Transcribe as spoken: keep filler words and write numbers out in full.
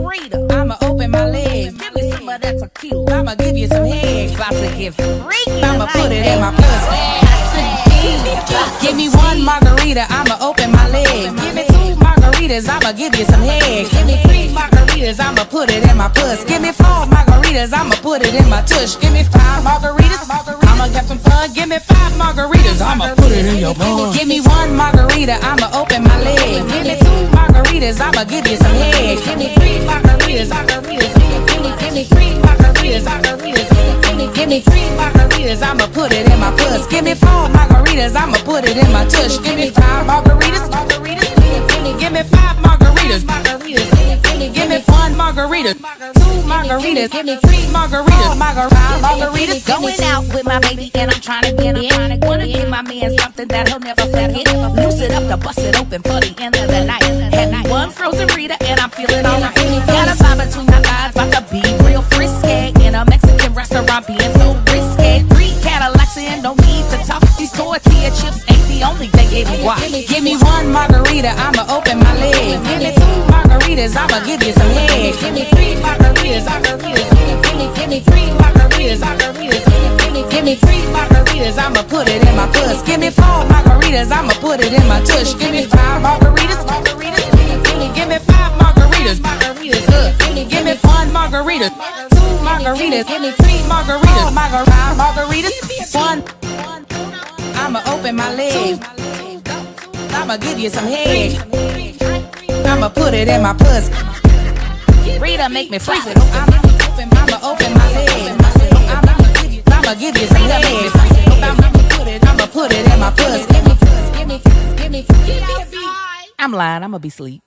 margarita. I'ma open my legs. Give me some of that tequila. I'ma give you some head. About to get freaky. I'ma put it in my pussy. Give me one margarita. I'ma open my legs. Give me two margaritas. I'ma give you some head. Give me three margaritas. I'ma put it in my puss. Give me four margaritas. I'ma put it in my tush. Give me five margaritas. I'ma get some fun. Give me five margaritas. I'ma put it in your bun. Give me one margarita. I'ma open my legs. Give me two margaritas. I'ma give you some head. Give me three margaritas. Margaritas. Give me, give me three margaritas. Margaritas. Give me, give me three margaritas. I'ma put it in my puss. Give me four margaritas. I'ma put it in my tush. Give me five margaritas. Margaritas. Give me, give me five margaritas. Margaritas. Give me, give me one margarita. Two margaritas. Give me three margaritas. Margaritas. Margaritas. Going out with my baby and I'm trying to get it. Wanna give my man something that he'll never forget. Loose it up to bust it open for the end of the night. Had one frozen Rita and I'm feeling alright. Got a vibe between my thighs, about to be real frisky. In a Mexican restaurant being so risky. Three Cadillacs and no need to talk. These tortilla chips ain't the only thing gave me why. Give me one margarita, I'ma open my legs. Give me two margaritas, I'ma give you some head. Give me three margaritas, margaritas. Give me, give me three margaritas, margaritas. Give me, give me three margaritas, I'ma put it in my puss. Give me four margaritas, I'ma put it in my tush. Give me five margaritas, margaritas. Give me, give me five margaritas, margaritas. Uh, give me, give me one margarita, two margaritas. Give me three margaritas, margaritas, margaritas. One, I'ma open my legs. I'ma give you some head. I'ma put it in my puss. Rita make me freeze it. I'ma open, I'ma open my legs. I'ma give you some head. I'ma put it, I'ma put it in my puss. Give me, give me, give me, give me. I'm lying, I'ma be asleep.